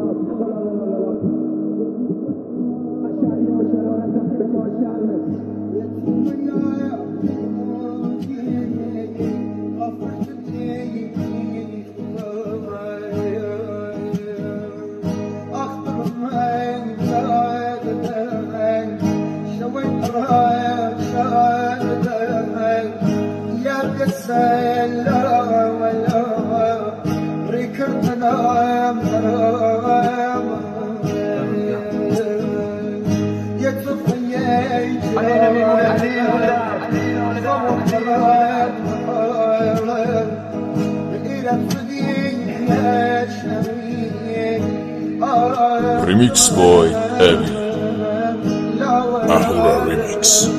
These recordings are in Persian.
Remix boy Evi Ahura Remix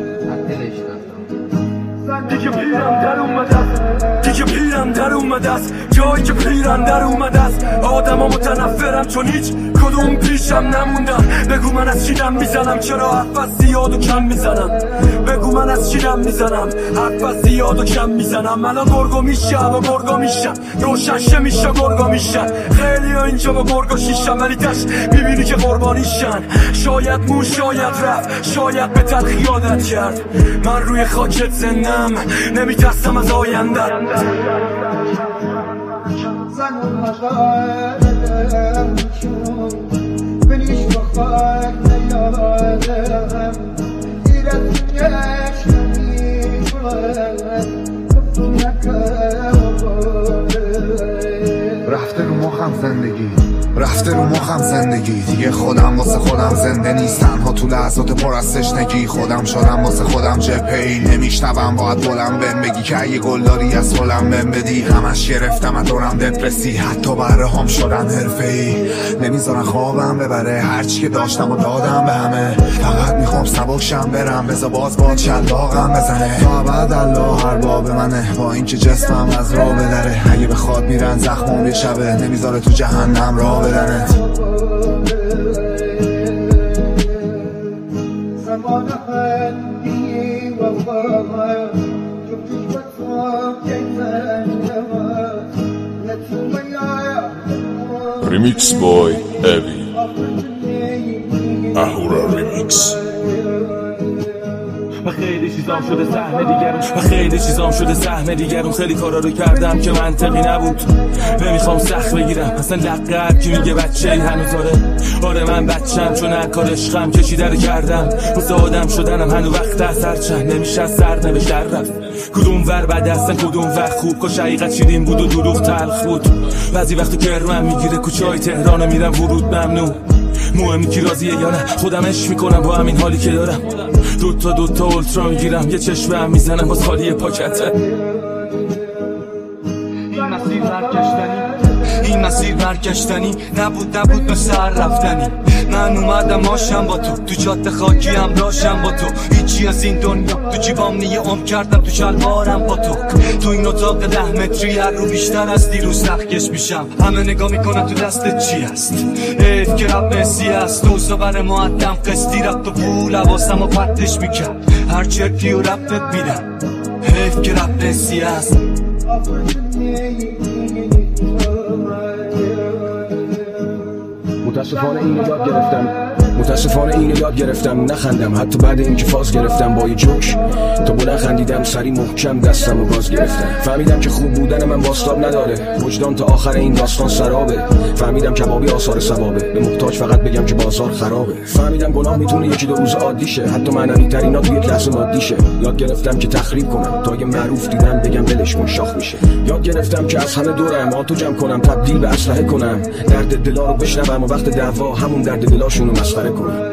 دیگه پیرم در اومده است جایی که پیرم در اومده است آدم ها متنفرم چون هیچ کدوم پیشم نموندم بگو من از چی دم میزنم چرا حرف از زیاد و کم میزنم بگو من از چی دم میزنم حرف از زیاد و کم میزنم من گرگو میشم و گرگو میشم روشنشه میشه گرگو میشن خیلی ها اینجا با گرگو شیشم ولی تش میبینی که قربانیشن شاید مون شاید رفت شاید به تلخی عادت کرد من روی خاکت زندم نمیترسم از آینده رفته رو مخم زندگی رفته رو مخم زندگی دیگه خودم واسه خودم زنده نیست تنها تو لحظات پر از تشنگی خودم شدم واسه خودم جبهه‌ای نمیشنوم باید بلند بهم بگی که اگه گلداری از خلم بهم بدی همش گرفتم از دورم دپرسی حتی بره هم شدن حرفه‌ای نمیذارن خوابم ببره هرچی که داشتم و دادم به همه فقط میخوام سبکشم برم بذار باز شلاقم بزنه تا ابد الله هر باب منه با اینکه جسمم از راه بدره اگه بخواد میرن زخمام یه شبه نمیذاره تو جهنم راه بدنت Remix boy Evi Ahura Remix و خیلی چیزام شده سهم دیگرون خیلی کارا رو کردم که منطقی نبود نمیخوام سخت بگیرم اصلا لقب کی میگه بچه هنوز آره من بچم چون هر کار عشقم کشیده رو کردم واسه آدم شدنم هنوز وقت اثر چند نمیشه از سر نوشت رفت کدوم ور بد هستن کدوم ور خوب کاش حقیقت شیرین بود و دروغ تلخ بود بعضی وقتی کرمم میگیره کوچه های تهران میرم ورود ممنوع مهمی کی راضیه یا نه خودم عشق میکنم با همین حالی که دارم دوتا اولترا میگیرم یه چشمه هم میزنم باز خالی پاکته این مسیر برگشتنی نبود به سر رفتنی من اومدم آشم با تو جاده خاکی هم راشم با تو هیچی از این دنیا تو جیبام نیه کردم تو شلوارم با تو این اتاق 10 متری هر رو بیشتر از دیروز نخکش میشم همه نگاه میکنن تو دستت چی هست حیف که رب نسی هست دوستا بر معدم قسطی رفت و پول حواسم و پرتش میکرد هر چرکی و ربت میدم حیف که رب نسی هست متاسفانه اینو یاد گرفتم نخندم حتی بعد اینکه فاز گرفتم با یه جوک تا بلند خندیدم سری محکم دستم و باز گرفتم فهمیدم که خوب بودن من باسلاب نداره وجدان تا آخر این داستان سرابه فهمیدم کبابی آثار ثوابه به محتاج فقط بگم که بازار خرابه فهمیدم گناه میتونه یکی دو روز عادی شه حتی معنوی ترینا توی یک لحظه مادی شه یاد گرفتم که تخریب کنم تا یه معروف دیدم بگم ولش کن شاخ میشه یاد گرفتم که از همه دورم آتو جمع کنم تبدیل به اسلحه کنم درد دلا رو بشنوم و وقت دعوا همون درد دلاشون رو مسخره کنم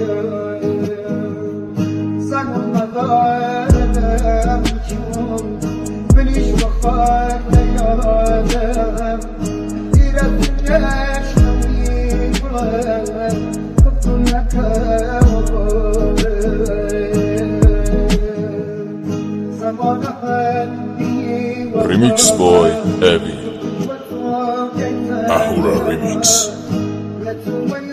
Remix boy Evi Ahura Remix